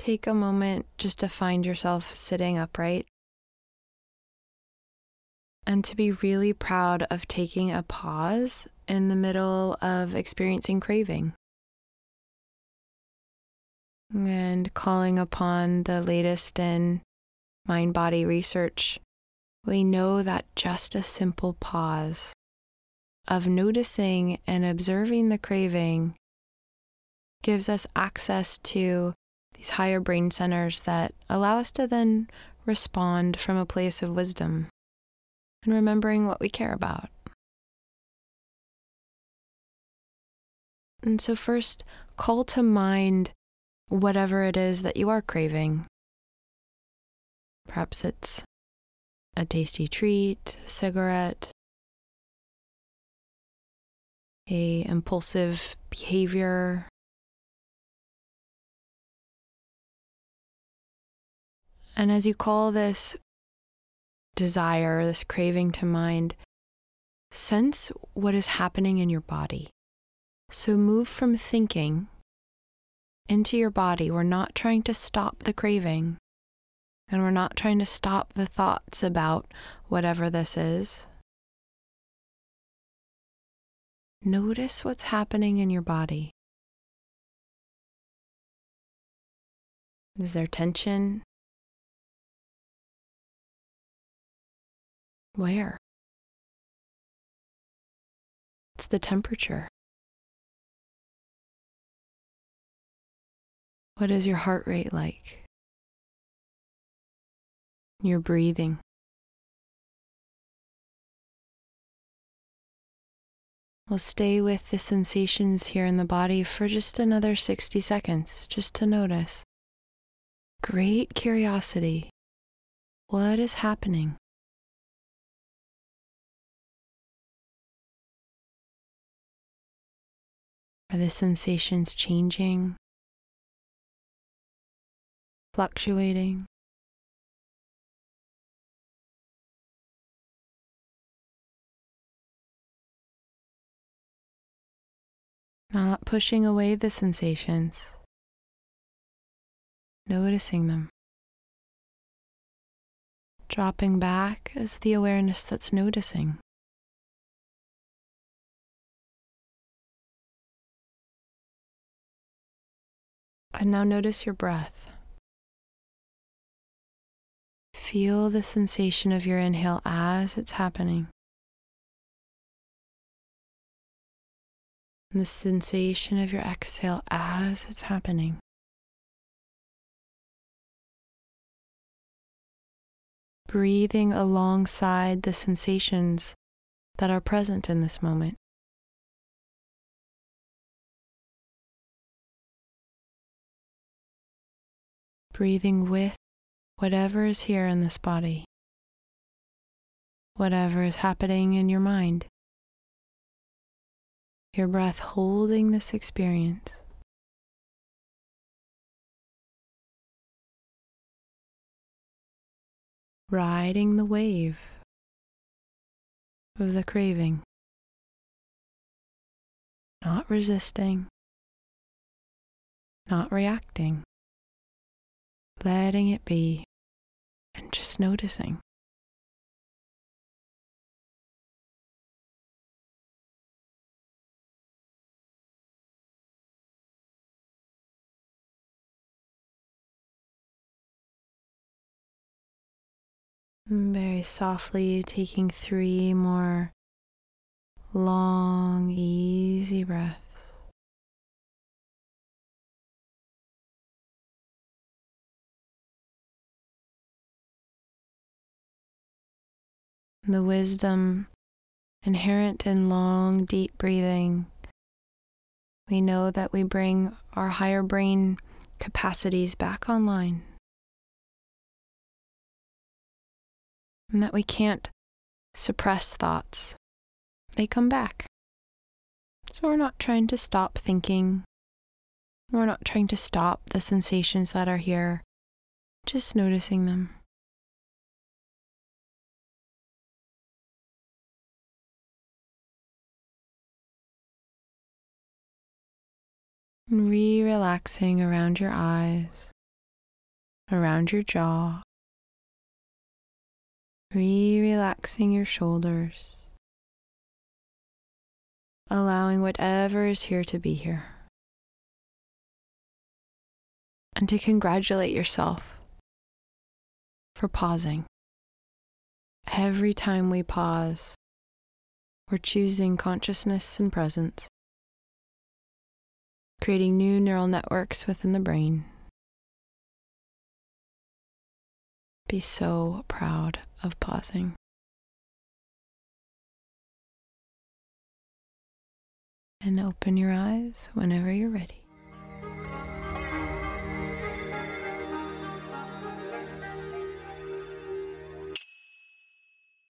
take a moment just to find yourself sitting upright and to be really proud of taking a pause in the middle of experiencing craving and calling upon the latest in mind-body research. We know that just a simple pause of noticing and observing the craving gives us access to these higher brain centers that allow us to then respond from a place of wisdom and remembering what we care about. And so first, call to mind whatever it is that you are craving. Perhaps it's a tasty treat, a cigarette, an impulsive behavior. And as you call this desire, this craving to mind, sense what is happening in your body. So move from thinking into your body. We're not trying to stop the craving, and we're not trying to stop the thoughts about whatever this is. Notice what's happening in your body. Is there tension? Where? What's the temperature? What is your heart rate like? Your breathing. We'll stay with the sensations here in the body for just another 60 seconds, just to notice. Great curiosity. What is happening? Are the sensations changing? Fluctuating? Not pushing away the sensations. Noticing them. Dropping back as the awareness that's noticing. And now notice your breath. Feel the sensation of your inhale as it's happening. And the sensation of your exhale as it's happening. Breathing alongside the sensations that are present in this moment. Breathing with whatever is here in this body, whatever is happening in your mind. Your breath holding this experience. Riding the wave of the craving. Not resisting, not reacting. Letting it be and just noticing. And very softly taking 3 more long, easy breaths. The wisdom inherent in long, deep breathing. We know that we bring our higher brain capacities back online, and that we can't suppress thoughts. They come back. So we're not trying to stop thinking. We're not trying to stop the sensations that are here, just noticing them. And re-relaxing around your eyes. around your jaw, relaxing your shoulders, allowing whatever is here to be here, and to congratulate yourself for pausing. Every time we pause, we're choosing consciousness and presence, creating new neural networks within the brain. Be so proud of pausing. And open your eyes whenever you're ready.